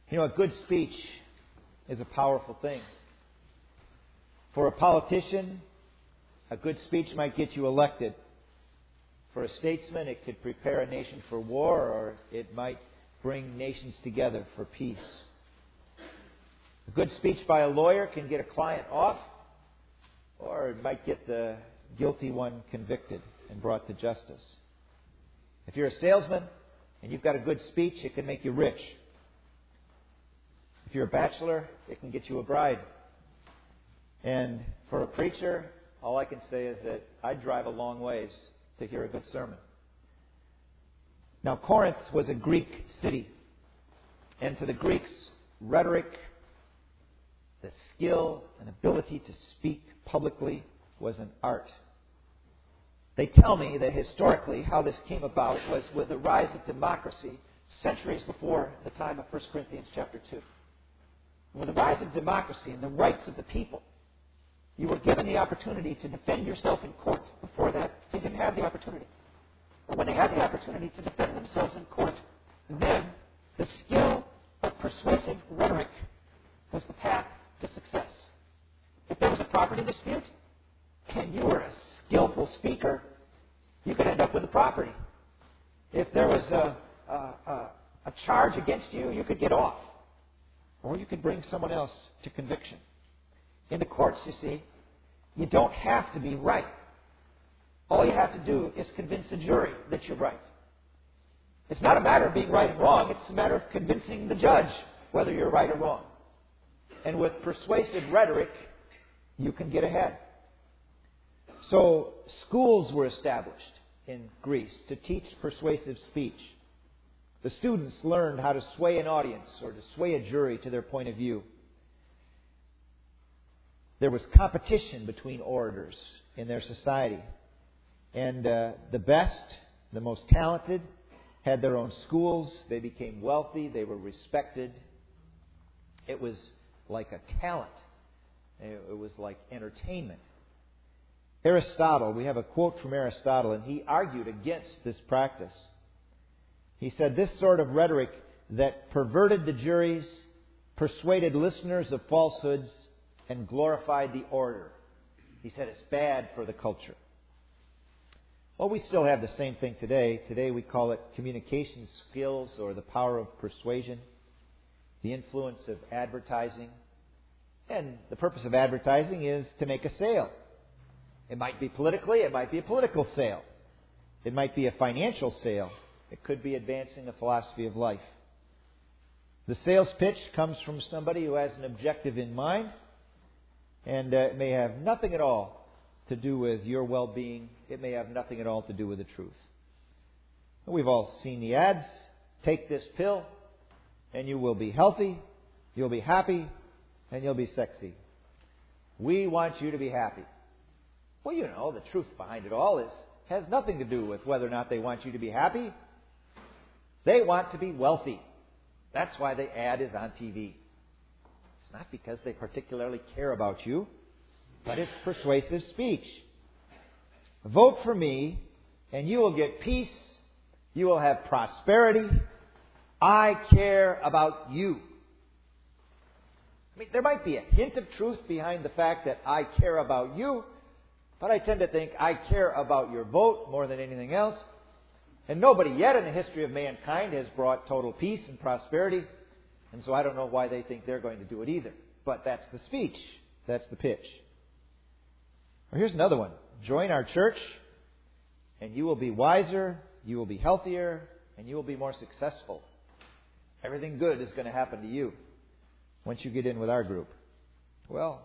You know, a good speech is a powerful thing. For a politician, a good speech might get you elected. For a statesman, it could prepare a nation for war, or it might bring nations together for peace. A good speech by a lawyer can get a client off, or it might get the guilty one convicted and brought to justice. If you're a salesman and you've got a good speech, it can make you rich. If you're a bachelor, it can get you a bride. And for a preacher, all I can say is that I drive a long ways to hear a good sermon. Now, Corinth was a Greek city. And to the Greeks, rhetoric, the skill and ability to speak publicly was an art. They tell me that historically how this came about was with the rise of democracy centuries before the time of 1 Corinthians chapter 2. With the rise of democracy and the rights of the people, you were given the opportunity to defend yourself in court. Before that, they didn't have the opportunity. But when they had the opportunity to defend themselves in court, then the skill of persuasive rhetoric was the path to success. If there was a property dispute, and you were a skillful speaker, you could end up with the property. If there was a charge against you, you could get off. Or you could bring someone else to conviction. In the courts, you see, you don't have to be right. All you have to do is convince a jury that you're right. It's not a matter of being right and wrong. It's a matter of convincing the judge whether you're right or wrong. And with persuasive rhetoric, you can get ahead. So schools were established in Greece to teach persuasive speech. The students learned how to sway an audience or to sway a jury to their point of view. There was competition between orators in their society. And the best, the most talented, had their own schools. They became wealthy. They were respected. It was like a talent. It was like entertainment. Aristotle, we have a quote from Aristotle, and he argued against this practice. He said, this sort of rhetoric that perverted the juries, persuaded listeners of falsehoods, and glorified the orator. He said it's bad for the culture. Well, we still have the same thing today. Today we call it communication skills or the power of persuasion, the influence of advertising. And the purpose of advertising is to make a sale. It might be politically, it might be a political sale. It might be a financial sale. It could be advancing a philosophy of life. The sales pitch comes from somebody who has an objective in mind, and it may have nothing at all to do with your well-being. It may have nothing at all to do with the truth. We've all seen the ads. Take this pill, and you will be healthy, you'll be happy, and you'll be sexy. We want you to be happy. Well, you know, the truth behind it all has nothing to do with whether or not they want you to be happy. They want to be wealthy. That's why the ad is on TV. It's not because they particularly care about you, but it's persuasive speech. Vote for me, and you will get peace. You will have prosperity. I care about you. I mean, there might be a hint of truth behind the fact that I care about you, but I tend to think I care about your vote more than anything else. And nobody yet in the history of mankind has brought total peace and prosperity. And so I don't know why they think they're going to do it either. But that's the speech. That's the pitch. Well, here's another one. Join our church, and you will be wiser, you will be healthier, and you will be more successful. Everything good is going to happen to you once you get in with our group. Well,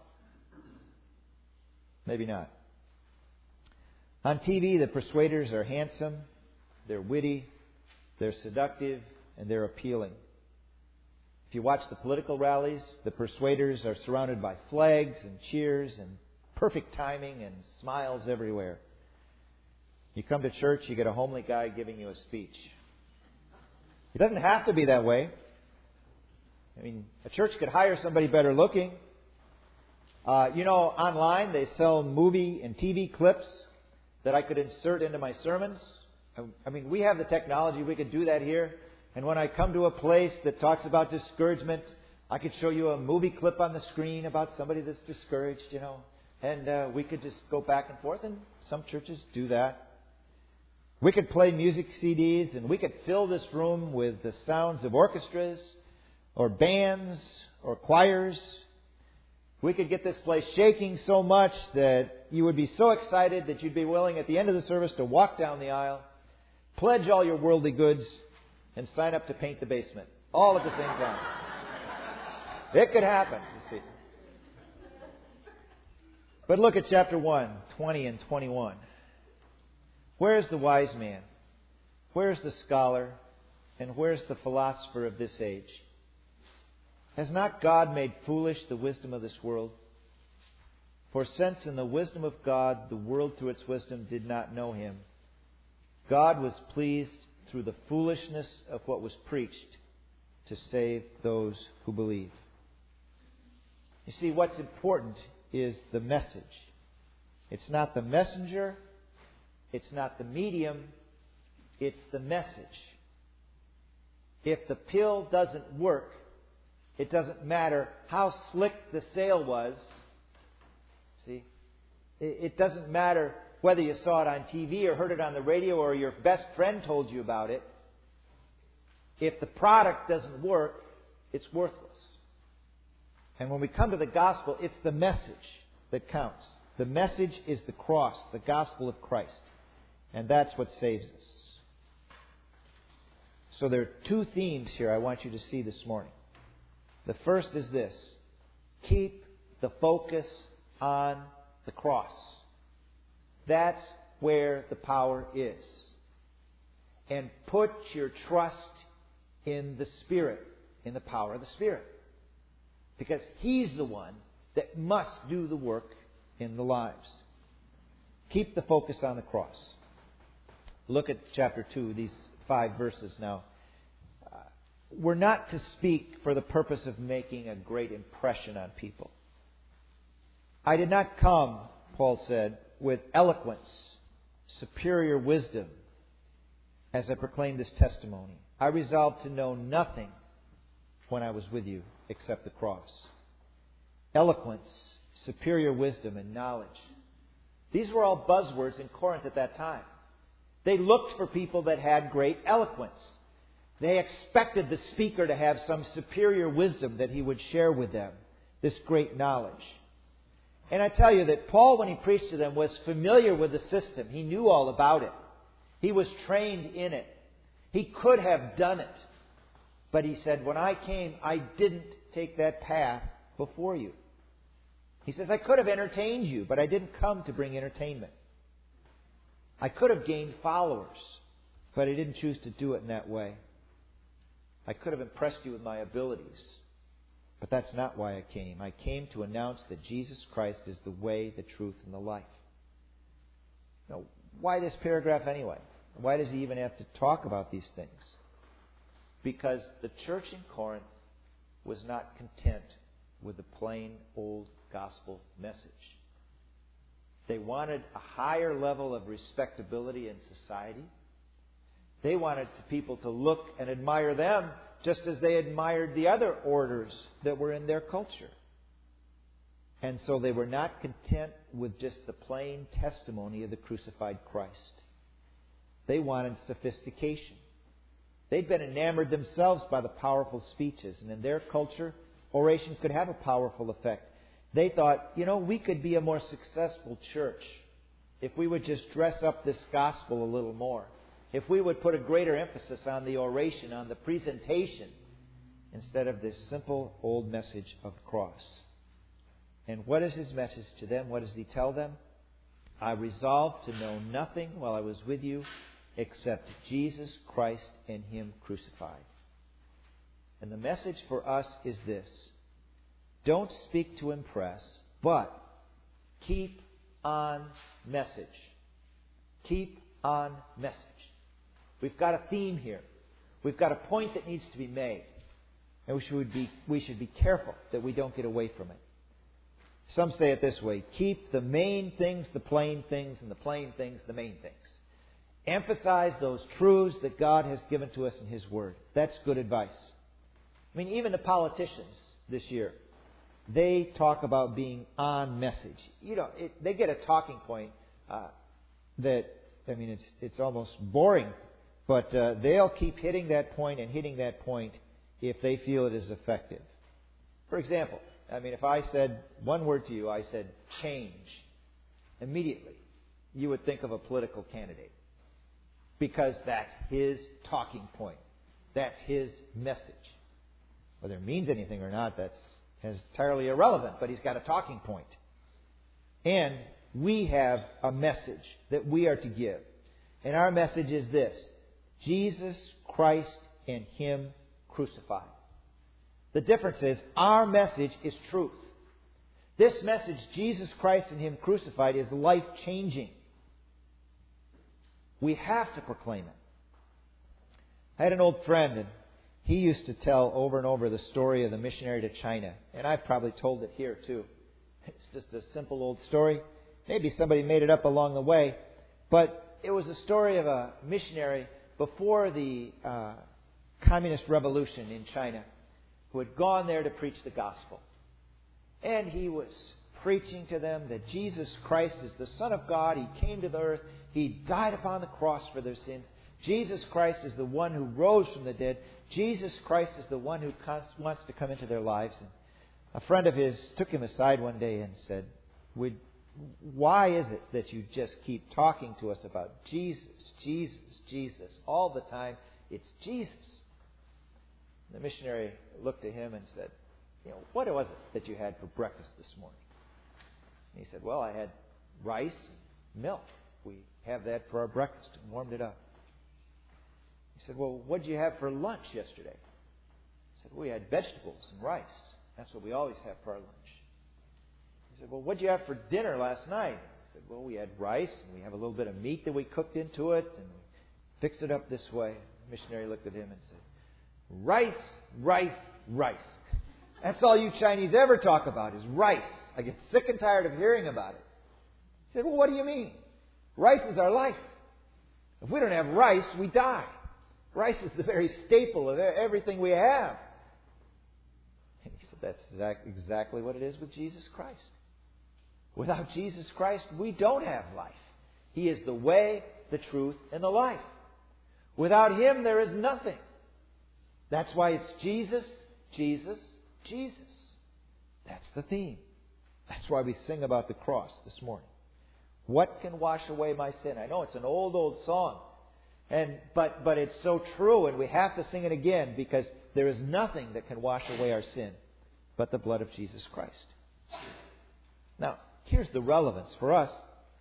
maybe not. On TV, the persuaders are handsome, they're witty, they're seductive, and they're appealing. If you watch the political rallies, the persuaders are surrounded by flags and cheers and perfect timing and smiles everywhere. You come to church, you get a homely guy giving you a speech. It doesn't have to be that way. I mean, a church could hire somebody better looking. Online they sell movie and TV clips that I could insert into my sermons. I mean, we have the technology. We could do that here. And when I come to a place that talks about discouragement, I could show you a movie clip on the screen about somebody that's discouraged, and we could just go back and forth, and some churches do that. We could play music CDs, and we could fill this room with the sounds of orchestras or bands or choirs. We could get this place shaking so much that you would be so excited that you'd be willing at the end of the service to walk down the aisle, pledge all your worldly goods, and sign up to paint the basement, all at the same time. It could happen, you see. But look at chapter 1, 20 and 21. Where's the wise man? Where's the scholar? And where's the philosopher of this age? Has not God made foolish the wisdom of this world? For since in the wisdom of God the world through its wisdom did not know Him, God was pleased through the foolishness of what was preached to save those who believe. You see, what's important is the message. It's not the messenger. It's not the medium. It's the message. If the pill doesn't work, it doesn't matter how slick the sale was. See? It doesn't matter whether you saw it on TV or heard it on the radio or your best friend told you about it. If the product doesn't work, it's worthless. And when we come to the gospel, it's the message that counts. The message is the cross, the gospel of Christ. And that's what saves us. So there are two themes here I want you to see this morning. The first is this: keep the focus on the cross. That's where the power is. And put your trust in the Spirit, in the power of the Spirit. Because He's the one that must do the work in the lives. Keep the focus on the cross. Look at chapter 2, these 5 verses now. We're not to speak for the purpose of making a great impression on people. I did not come, Paul said, with eloquence, superior wisdom, as I proclaimed this testimony. I resolved to know nothing when I was with you except the cross. Eloquence, superior wisdom, and knowledge. These were all buzzwords in Corinth at that time. They looked for people that had great eloquence. They expected the speaker to have some superior wisdom that he would share with them, this great knowledge. And I tell you that Paul, when he preached to them, was familiar with the system. He knew all about it. He was trained in it. He could have done it. But he said, when I came, I didn't take that path before you. He says, I could have entertained you, but I didn't come to bring entertainment. I could have gained followers, but I didn't choose to do it in that way. I could have impressed you with my abilities, but that's not why I came. I came to announce that Jesus Christ is the way, the truth, and the life. Now, why this paragraph anyway? Why does he even have to talk about these things? Because the church in Corinth was not content with the plain old gospel message. They wanted a higher level of respectability in society. They wanted people to look and admire them just as they admired the other orders that were in their culture. And so they were not content with just the plain testimony of the crucified Christ. They wanted sophistication. They'd been enamored themselves by the powerful speeches. And in their culture, oration could have a powerful effect. They thought, we could be a more successful church if we would just dress up this gospel a little more. If we would put a greater emphasis on the oration, on the presentation, instead of this simple old message of the cross. And what is his message to them? What does he tell them? I resolved to know nothing while I was with you except Jesus Christ and Him crucified. And the message for us is this: don't speak to impress, but keep on message. Keep on message. We've got a theme here. We've got a point that needs to be made. And we should be careful that we don't get away from it. Some say it this way: keep the main things the plain things, and the plain things the main things. Emphasize those truths that God has given to us in His Word. That's good advice. I mean, even the politicians this year, they talk about being on message. They get a talking point it's almost boring, but they'll keep hitting that point and hitting that point if they feel it is effective. For example, if I said one word to you, I said change, immediately you would think of a political candidate because that's his talking point. That's his message. Whether it means anything or not, that's entirely irrelevant, but he's got a talking point. And we have a message that we are to give. And our message is this: Jesus Christ and Him crucified. The difference is our message is truth. This message, Jesus Christ and Him crucified, is life-changing. We have to proclaim it. I had an old friend, and he used to tell over and over the story of the missionary to China. And I've probably told it here too. It's just a simple old story. Maybe somebody made it up along the way. But it was a story of a missionary before the Communist Revolution in China who had gone there to preach the gospel. And he was preaching to them that Jesus Christ is the Son of God. He came to the earth. He died upon the cross for their sins. Jesus Christ is the one who rose from the dead. Jesus Christ is the one who wants to come into their lives. And a friend of his took him aside one day and said, why is it that you just keep talking to us about Jesus, Jesus, Jesus? All the time, it's Jesus. The missionary looked at him and said, what was it that you had for breakfast this morning? And he said, well, I had rice and milk. We have that for our breakfast and warmed it up. He said, well, what did you have for lunch yesterday? He said, we had vegetables and rice. That's what we always have for our lunch. He said, well, what did you have for dinner last night? He said, well, we had rice and we have a little bit of meat that we cooked into it and we fixed it up this way. The missionary looked at him and said, rice, rice, rice. That's all you Chinese ever talk about is rice. I get sick and tired of hearing about it. He said, well, what do you mean? Rice is our life. If we don't have rice, we die. Rice is the very staple of everything we have. And he said, that's exactly what it is with Jesus Christ. Without Jesus Christ, we don't have life. He is the way, the truth, and the life. Without Him, there is nothing. That's why it's Jesus, Jesus, Jesus. That's the theme. That's why we sing about the cross this morning. What can wash away my sin? I know it's an old song. But it's so true, and we have to sing it again because there is nothing that can wash away our sin but the blood of Jesus Christ. Now, here's the relevance for us.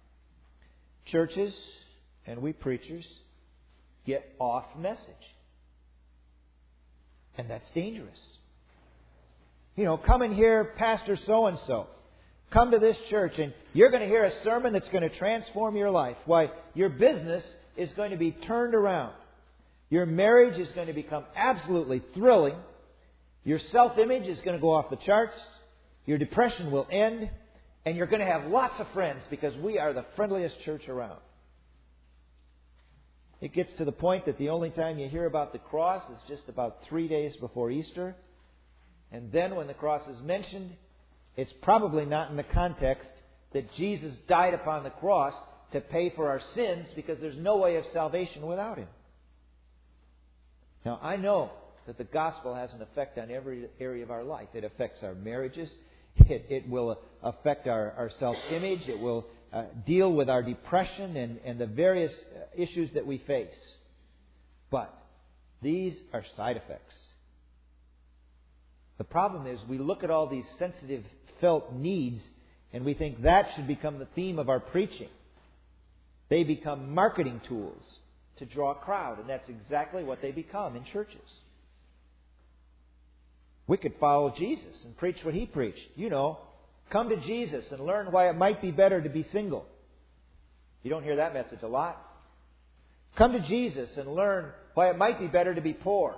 Churches and we preachers get off message. And that's dangerous. Come and hear Pastor so-and-so. Come to this church and you're going to hear a sermon that's going to transform your life. Why, your business is going to be turned around. Your marriage is going to become absolutely thrilling. Your self-image is going to go off the charts. Your depression will end. And you're going to have lots of friends because we are the friendliest church around. It gets to the point that the only time you hear about the cross is just about 3 days before Easter. And then when the cross is mentioned, it's probably not in the context that Jesus died upon the cross to pay for our sins because there's no way of salvation without Him. Now, I know that the gospel has an effect on every area of our life. It affects our marriages. It will affect our self-image. It will deal with our depression and the various issues that we face. But these are side effects. The problem is we look at all these sensitive felt needs and we think that should become the theme of our preaching. They become marketing tools to draw a crowd, and that's exactly what they become in churches. We could follow Jesus and preach what He preached. Come to Jesus and learn why it might be better to be single. You don't hear that message a lot. Come to Jesus and learn why it might be better to be poor.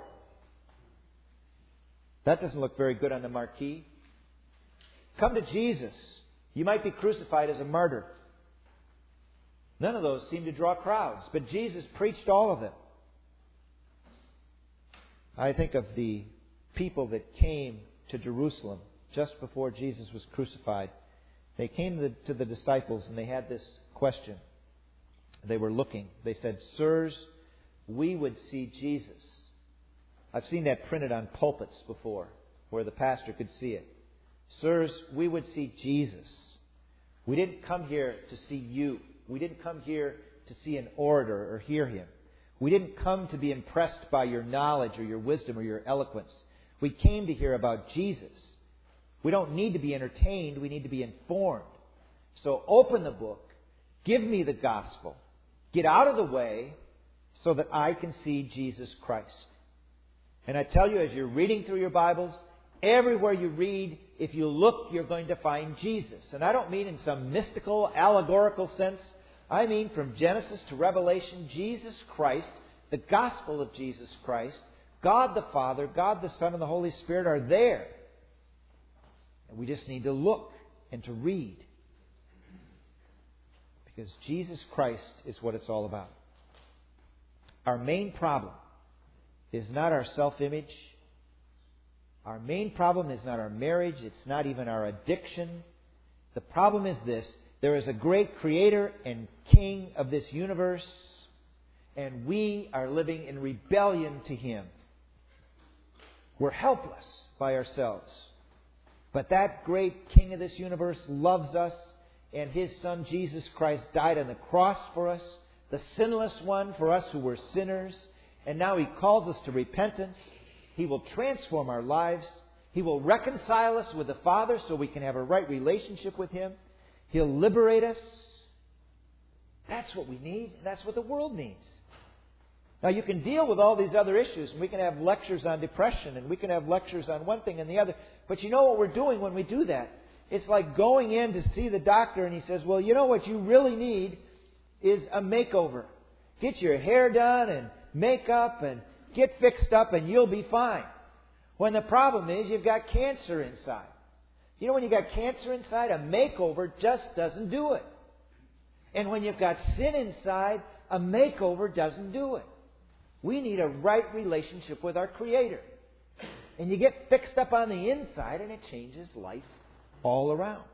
That doesn't look very good on the marquee. Come to Jesus. You might be crucified as a martyr. None of those seemed to draw crowds, but Jesus preached all of them. I think of the people that came to Jerusalem just before Jesus was crucified. They came to the disciples and they had this question. They were looking. They said, "Sirs, we would see Jesus." I've seen that printed on pulpits before, where the pastor could see it. "Sirs, we would see Jesus. We didn't come here to see you. We didn't come here to see an orator or hear him. We didn't come to be impressed by your knowledge or your wisdom or your eloquence. We came to hear about Jesus. We don't need to be entertained. We need to be informed. So open the book. Give me the gospel. Get out of the way so that I can see Jesus Christ." And I tell you, as you're reading through your Bibles, everywhere you read, if you look, you're going to find Jesus. And I don't mean in some mystical, allegorical sense. I mean from Genesis to Revelation, Jesus Christ, the gospel of Jesus Christ, God the Father, God the Son, and the Holy Spirit are there. And we just need to look and to read. Because Jesus Christ is what it's all about. Our main problem is not our self-image. Our main problem is not our marriage. It's not even our addiction. The problem is this. There is a great Creator and King of this universe, and we are living in rebellion to Him. We're helpless by ourselves. But that great King of this universe loves us, and His Son Jesus Christ died on the cross for us, the sinless one for us who were sinners. And now He calls us to repentance. He will transform our lives. He will reconcile us with the Father so we can have a right relationship with Him. He'll liberate us. That's what we need. And that's what the world needs. Now you can deal with all these other issues. And we can have lectures on depression. And we can have lectures on one thing and the other. But you know what we're doing when we do that? It's like going in to see the doctor and he says, "Well, you know what you really need is a makeover. Get your hair done and makeup and get fixed up and you'll be fine." When the problem is you've got cancer inside. You know, when you've got cancer inside, a makeover just doesn't do it. And when you've got sin inside, a makeover doesn't do it. We need a right relationship with our Creator. And you get fixed up on the inside and it changes life all around.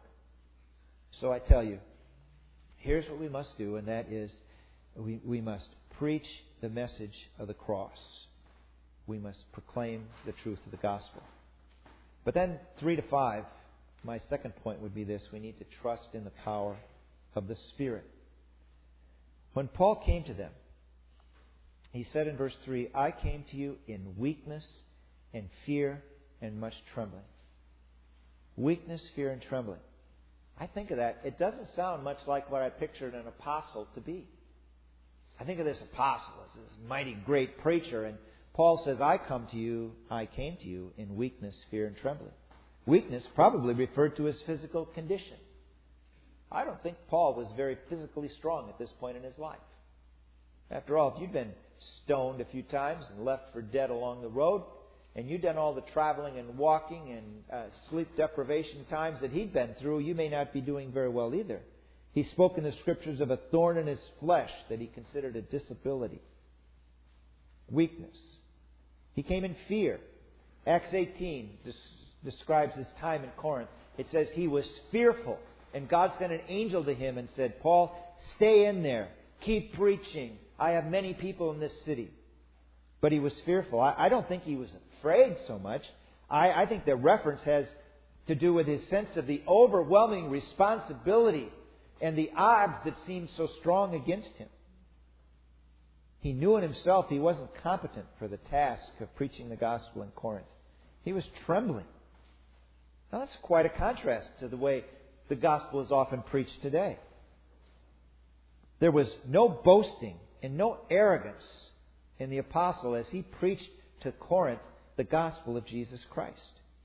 So I tell you, here's what we must do, and that is we must preach the message of the cross. We must proclaim the truth of the gospel. But then 3 to 5, my second point would be this. We need to trust in the power of the Spirit. When Paul came to them, he said in verse 3, "I came to you in weakness and fear and much trembling." Weakness, fear, and trembling. I think of that. It doesn't sound much like what I pictured an apostle to be. I think of this apostle as this mighty great preacher, and Paul says, I came to you in weakness, fear, and trembling. Weakness probably referred to his physical condition. I don't think Paul was very physically strong at this point in his life. After all, if you'd been stoned a few times and left for dead along the road, and you'd done all the traveling and walking and sleep deprivation times that he'd been through, you may not be doing very well either. He spoke in the Scriptures of a thorn in his flesh that he considered a disability. Weakness. He came in fear. Acts 18 describes his time in Corinth. It says he was fearful. And God sent an angel to him and said, Paul, stay in there. Keep preaching. I have many people in this city. But he was fearful. I don't think he was afraid so much. I think the reference has to do with his sense of the overwhelming responsibility and the odds that seemed so strong against him. He knew in himself he wasn't competent for the task of preaching the gospel in Corinth. He was trembling. Now that's quite a contrast to the way the gospel is often preached today. There was no boasting and no arrogance in the apostle as he preached to Corinth the gospel of Jesus Christ.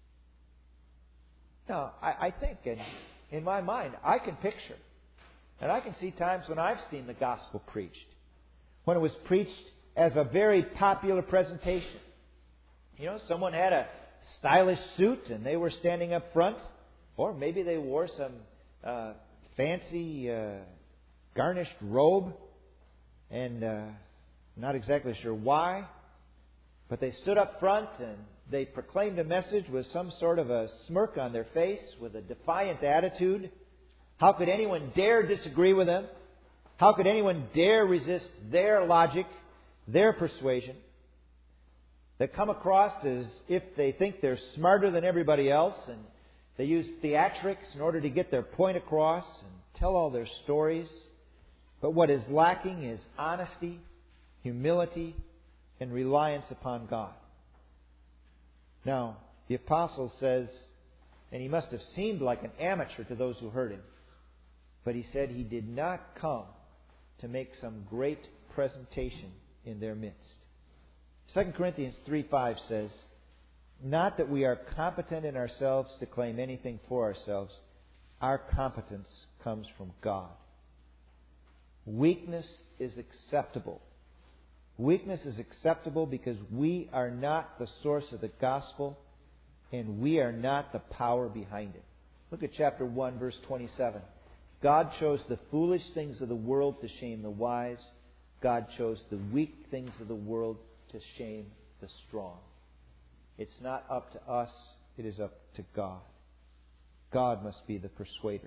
Now, I think in my mind, I can picture, and I can see times when I've seen the gospel preached, when it was preached as a very popular presentation. You know, someone had a stylish suit and they were standing up front, or maybe they wore some fancy garnished robe, and not exactly sure why, but they stood up front and they proclaimed a message with some sort of a smirk on their face, with a defiant attitude. How could anyone dare disagree with them? How could anyone dare resist their logic, their persuasion? They come across as if they think they're smarter than everybody else, and they use theatrics in order to get their point across and tell all their stories. But what is lacking is honesty, humility, and reliance upon God. Now, the apostle says, and he must have seemed like an amateur to those who heard him, but he said he did not come to make some great presentation in their midst. 2 Corinthians 3:5 says, not that we are competent in ourselves to claim anything for ourselves. Our competence comes from God. Weakness is acceptable. Weakness is acceptable because we are not the source of the gospel and we are not the power behind it. Look at chapter 1, verse 27. God chose the foolish things of the world to shame the wise. God chose the weak things of the world to shame the strong. It's not up to us, it is up to God. God must be the persuader.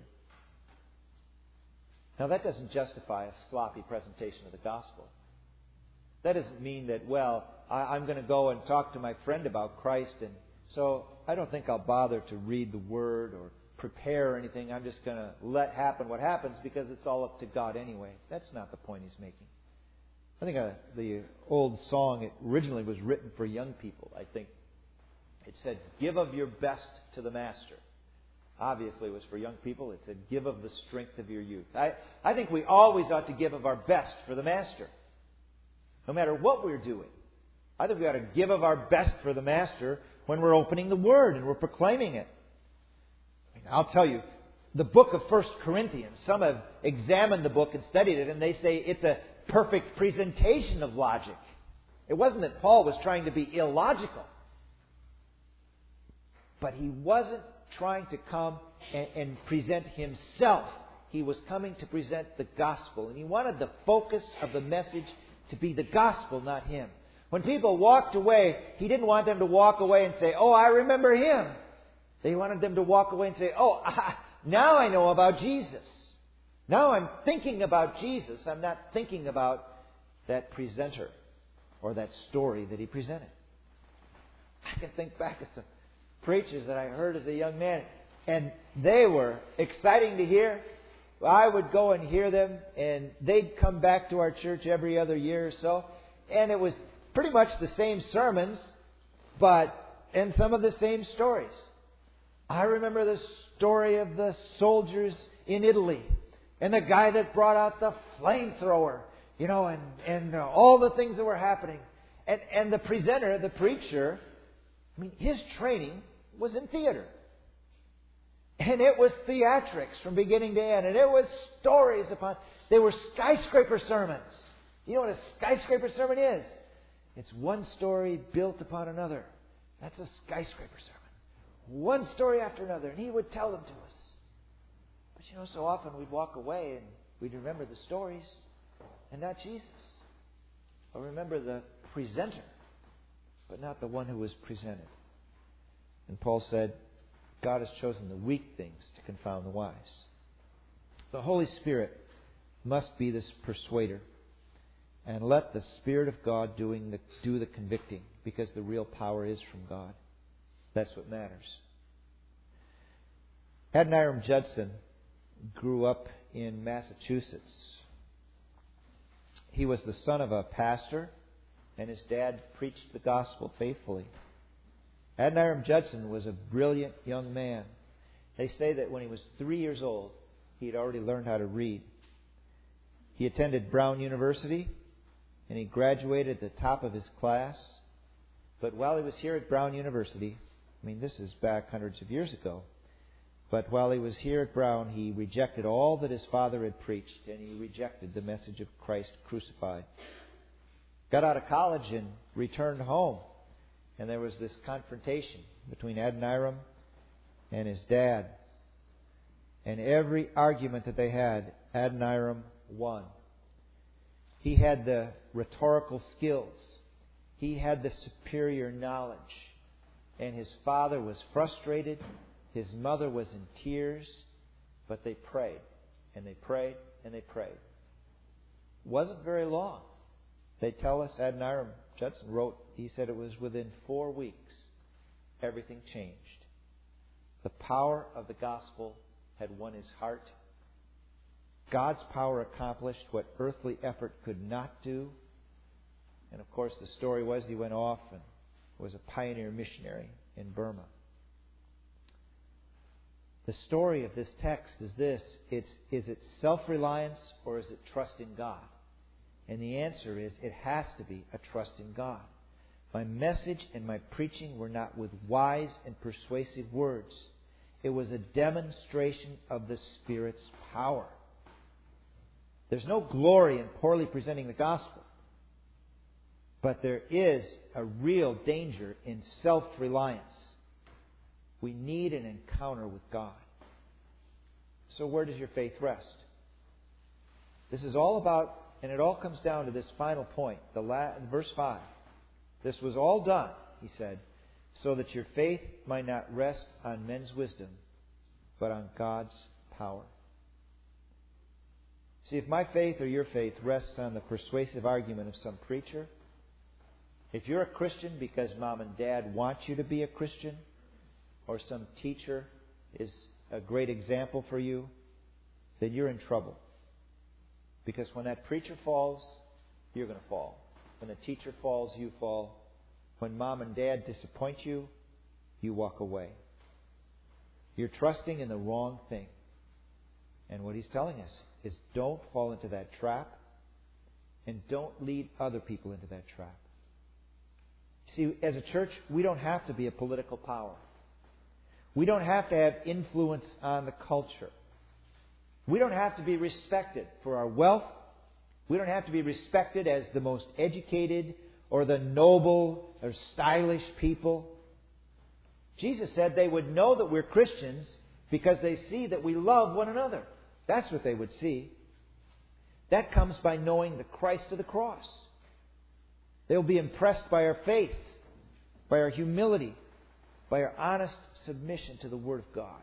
Now that doesn't justify a sloppy presentation of the gospel. That doesn't mean that, I'm going to go and talk to my friend about Christ, and so I don't think I'll bother to read the Word or prepare or anything. I'm just going to let happen what happens because it's all up to God anyway. That's not the point he's making. I think the old song, it originally was written for young people, I think. It said, give of your best to the Master. Obviously, it was for young people. It said, give of the strength of your youth. I think we always ought to give of our best for the Master. No matter what we're doing. I think we ought to give of our best for the Master when we're opening the Word and we're proclaiming it. I'll tell you, the book of 1 Corinthians, some have examined the book and studied it, and they say it's a perfect presentation of logic. It wasn't that Paul was trying to be illogical. But he wasn't trying to come and present himself. He was coming to present the gospel. And he wanted the focus of the message to be the gospel, not him. When people walked away, he didn't want them to walk away and say, oh, I remember him. They wanted them to walk away and say, now I know about Jesus. Now I'm thinking about Jesus. I'm not thinking about that presenter or that story that he presented. I can think back to some preachers that I heard as a young man, and they were exciting to hear. I would go and hear them, and they'd come back to our church every other year or so, and it was pretty much the same sermons, and some of the same stories. I remember the story of the soldiers in Italy, and the guy that brought out the flamethrower, and all the things that were happening. And the presenter, the preacher, his training was in theater. And it was theatrics from beginning to end. And it was stories they were skyscraper sermons. You know what a skyscraper sermon is? It's one story built upon another. That's a skyscraper sermon. One story after another. And he would tell them to us. But so often we'd walk away and we'd remember the stories and not Jesus. Or remember the presenter, but not the one who was presented. And Paul said, God has chosen the weak things to confound the wise. The Holy Spirit must be this persuader. And let the Spirit of God do the convicting, because the real power is from God. That's what matters. Adoniram Judson grew up in Massachusetts. He was the son of a pastor, and his dad preached the gospel faithfully. Adoniram Judson was a brilliant young man. They say that when he was 3 years old, he had already learned how to read. He attended Brown University, and he graduated at the top of his class. But while he was here at Brown University, this is back hundreds of years ago, but while he was here at Brown, he rejected all that his father had preached, and he rejected the message of Christ crucified. Got out of college and returned home. And there was this confrontation between Adoniram and his dad. And every argument that they had, Adoniram won. He had the rhetorical skills. He had the superior knowledge. And his father was frustrated. His mother was in tears. But they prayed. And they prayed. And they prayed. It wasn't very long. They tell us, Adoniram Judson wrote, he said it was within 4 weeks, everything changed. The power of the gospel had won his heart. God's power accomplished what earthly effort could not do. And of course, the story was he went off and was a pioneer missionary in Burma. The story of this text is this. Is it self-reliance or is it trust in God? And the answer is it has to be a trust in God. My message and my preaching were not with wise and persuasive words. It was a demonstration of the Spirit's power. There's no glory in poorly presenting the gospel. But there is a real danger in self-reliance. We need an encounter with God. So where does your faith rest? This is all about, and it all comes down to this final point, verse 5. This was all done, he said, so that your faith might not rest on men's wisdom, but on God's power. See, if my faith or your faith rests on the persuasive argument of some preacher, if you're a Christian because mom and dad want you to be a Christian, or some teacher is a great example for you, then you're in trouble. Because when that preacher falls, you're going to fall. When the teacher falls, you fall. When mom and dad disappoint you, you walk away. You're trusting in the wrong thing. And what he's telling us is don't fall into that trap, and don't lead other people into that trap. See, as a church, we don't have to be a political power. We don't have to have influence on the culture. We don't have to be respected for our wealth. We don't have to be respected as the most educated or the noble or stylish people. Jesus said they would know that we're Christians because they see that we love one another. That's what they would see. That comes by knowing the Christ of the cross. They'll be impressed by our faith, by our humility, by our honest submission to the Word of God.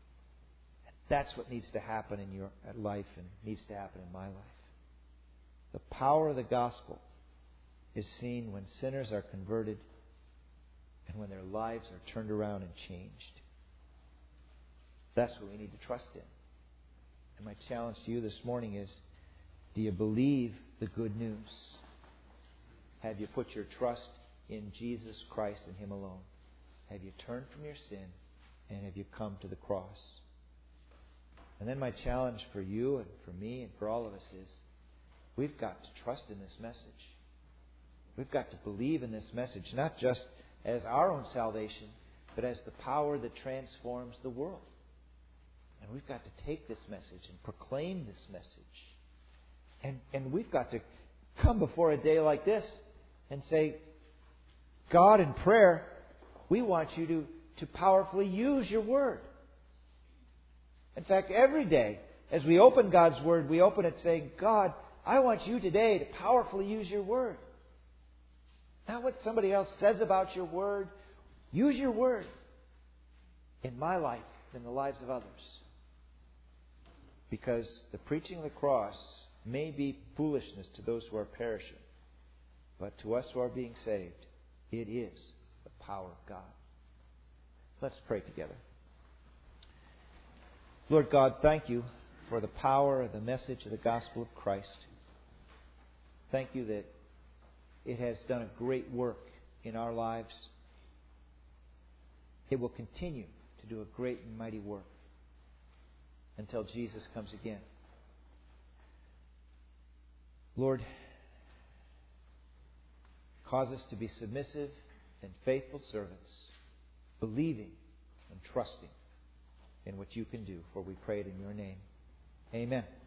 That's what needs to happen in your life and needs to happen in my life. The power of the gospel is seen when sinners are converted and when their lives are turned around and changed. That's what we need to trust in. And my challenge to you this morning is, do you believe the good news? Have you put your trust in Jesus Christ and Him alone? Have you turned from your sin and have you come to the cross? And then my challenge for you and for me and for all of us is, we've got to trust in this message. We've got to believe in this message, not just as our own salvation, but as the power that transforms the world. And we've got to take this message and proclaim this message. And we've got to come before a day like this and say, God, in prayer, we want you to powerfully use your Word. In fact, every day, as we open God's Word, we open it saying, God, I want you today to powerfully use your Word. Not what somebody else says about your Word. Use your Word in my life, in the lives of others. Because the preaching of the cross may be foolishness to those who are perishing. But to us who are being saved, it is the power of God. Let's pray together. Lord God, thank you for the power of the message of the gospel of Christ. Thank you that it has done a great work in our lives. It will continue to do a great and mighty work until Jesus comes again. Lord, cause us to be submissive and faithful servants, believing and trusting in what you can do, for we pray it in your name. Amen.